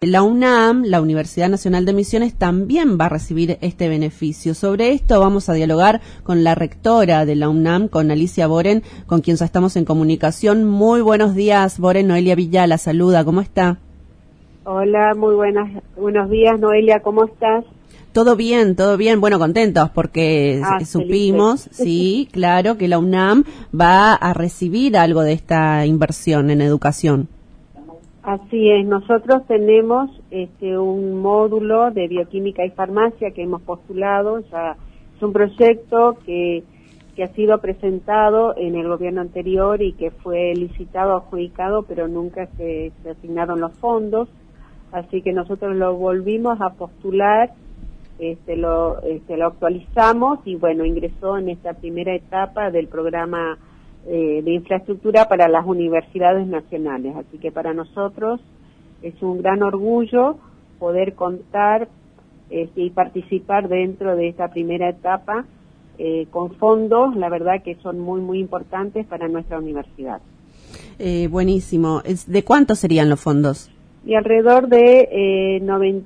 la UNAM, la Universidad Nacional de Misiones, también va a recibir este beneficio. Sobre esto vamos a dialogar con la rectora de la UNAM, con Alicia Boren, con quien ya estamos en comunicación. Muy buenos días, Boren. Noelia Villa la saluda. ¿Cómo está? Hola, buenos días, Noelia, ¿cómo estás? Todo bien, todo bien. Bueno, contentos porque supimos, sí, claro, que la UNAM va a recibir algo de esta inversión en educación. Así es, nosotros tenemos un módulo de bioquímica y farmacia que hemos postulado, ya es un proyecto que ha sido presentado en el gobierno anterior y que fue licitado, adjudicado, pero nunca se asignaron los fondos, así que nosotros lo volvimos a postular. Lo actualizamos y bueno, ingresó en esta primera etapa del programa de infraestructura para las universidades nacionales, así que para nosotros es un gran orgullo poder contar y participar dentro de esta primera etapa con fondos, la verdad que son muy muy importantes para nuestra universidad. Buenísimo. ¿De cuántos serían los fondos? Y alrededor de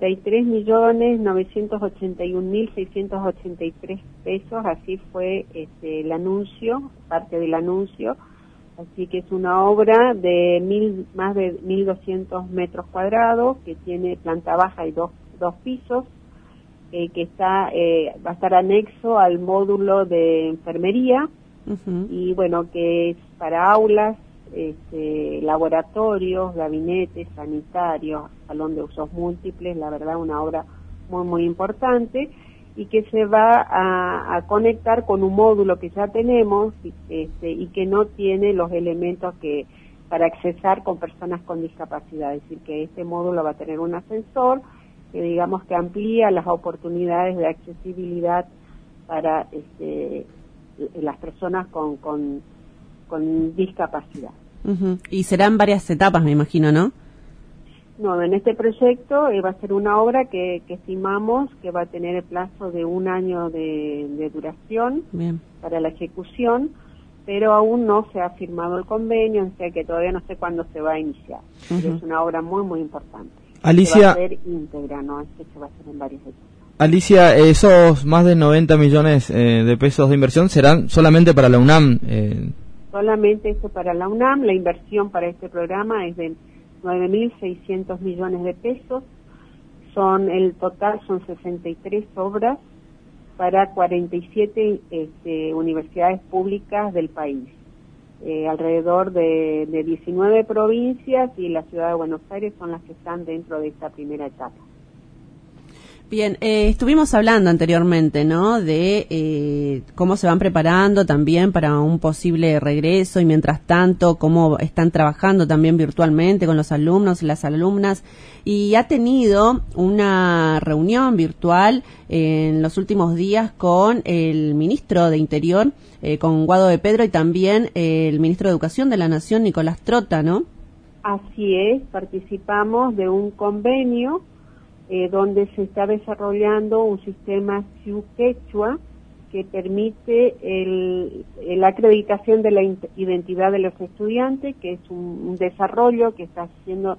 93.981.683 pesos, así fue el anuncio, parte del anuncio, así que es una obra de más de 1.200 metros cuadrados, que tiene planta baja y dos pisos, que va a estar anexo al módulo de enfermería, y bueno, que es para aulas, laboratorios, gabinetes, sanitarios, salón de usos múltiples, la verdad una obra muy muy importante y que se va a conectar con un módulo que ya tenemos y que no tiene los elementos que para accesar con personas con discapacidad, es decir que este módulo va a tener un ascensor que digamos que amplía las oportunidades de accesibilidad para las personas con discapacidad. Y serán varias etapas, me imagino, ¿no? No, en este proyecto va a ser una obra que estimamos que va a tener el plazo de 1 año de duración. Bien. Para la ejecución, pero aún no se ha firmado el convenio, o sea que todavía no sé cuándo se va a iniciar. Es una obra muy muy importante. Alicia, se va a hacer íntegra, no es que se va a hacer en varias etapas. Alicia, esos más de 90 millones de pesos de inversión serán solamente para la UNAM. Solamente eso para la UNAM. La inversión para este programa es de 9.600 millones de pesos. El total son 63 obras para 47 universidades públicas del país. Alrededor de 19 provincias y la ciudad de Buenos Aires son las que están dentro de esta primera etapa. Bien, estuvimos hablando anteriormente, ¿no?, de cómo se van preparando también para un posible regreso y mientras tanto cómo están trabajando también virtualmente con los alumnos y las alumnas, y ha tenido una reunión virtual en los últimos días con el ministro de Interior, con Guado de Pedro, y también el ministro de Educación de la Nación, Nicolás Trota, ¿no? Así es, participamos de un convenio donde se está desarrollando un sistema Xiu-Quechua que permite la acreditación de la identidad de los estudiantes, que es un desarrollo que está haciendo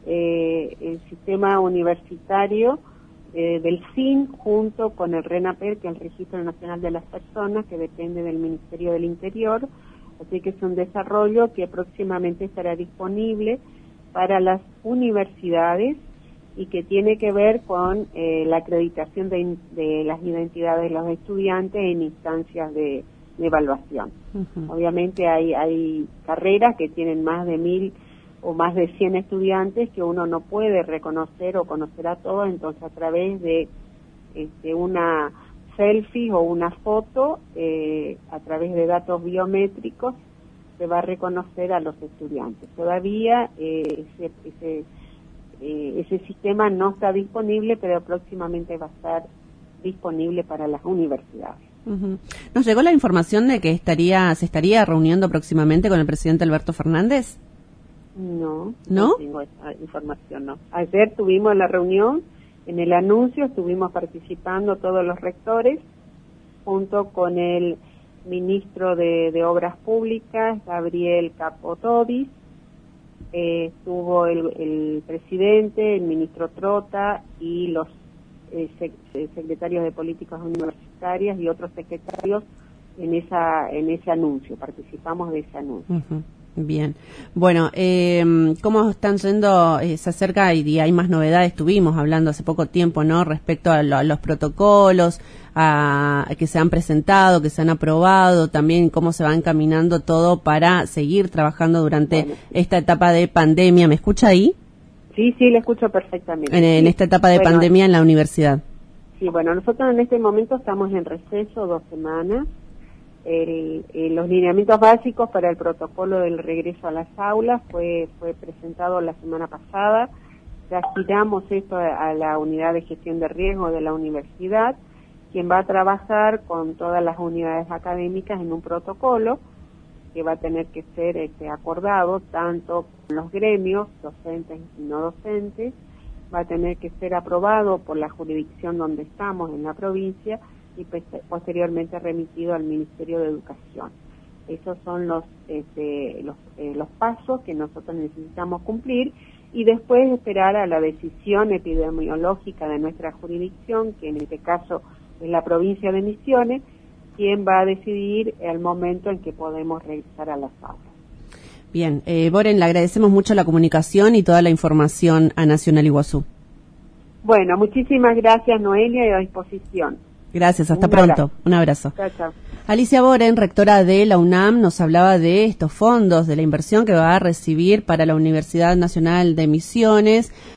el sistema universitario del CIN junto con el RENAPER, que es el Registro Nacional de las Personas, que depende del Ministerio del Interior, así que es un desarrollo que próximamente estará disponible para las universidades y que tiene que ver con la acreditación de las identidades de los estudiantes en instancias de evaluación. Obviamente hay carreras que tienen más de 1.000 o más de 100 estudiantes que uno no puede reconocer o conocer a todos, entonces a través de una selfie o una foto, a través de datos biométricos, se va a reconocer a los estudiantes. Todavía ese sistema no está disponible, pero próximamente va a estar disponible para las universidades. ¿Nos llegó la información de que se estaría reuniendo próximamente con el presidente Alberto Fernández? No tengo esa información, no. Ayer tuvimos la reunión, en el anuncio estuvimos participando todos los rectores, junto con el ministro de Obras Públicas, Gabriel Capotobis, Estuvo el presidente, el ministro Trota y los secretarios de políticas universitarias y otros secretarios en ese anuncio. Participamos de ese anuncio. Uh-huh. Bien. Bueno, ¿cómo están yendo? Se acerca y hay más novedades. Estuvimos hablando hace poco tiempo, ¿no? Respecto a los protocolos a que se han presentado, que se han aprobado, también cómo se va encaminando todo para seguir trabajando durante esta etapa de pandemia. ¿Me escucha ahí? Sí, le escucho perfectamente. En esta etapa de pandemia en la universidad. Sí, bueno, nosotros en este momento estamos en receso 2 semanas. Los lineamientos básicos para el protocolo del regreso a las aulas fue presentado la semana pasada. Ya giramos esto a la unidad de gestión de riesgo de la universidad, quien va a trabajar con todas las unidades académicas en un protocolo que va a tener que ser acordado tanto con los gremios, docentes y no docentes, va a tener que ser aprobado por la jurisdicción donde estamos en la provincia y posteriormente remitido al Ministerio de Educación. Esos son los pasos que nosotros necesitamos cumplir y después esperar a la decisión epidemiológica de nuestra jurisdicción, que en este caso es la provincia de Misiones, quien va a decidir el momento en que podemos regresar a las aulas. Bien, Boren, le agradecemos mucho la comunicación y toda la información a Nacional Iguazú. Bueno, muchísimas gracias, Noelia, y a disposición. Gracias, hasta pronto. Un abrazo. Chao, chao. Alicia Boren, rectora de la UNAM, nos hablaba de estos fondos, de la inversión que va a recibir para la Universidad Nacional de Misiones.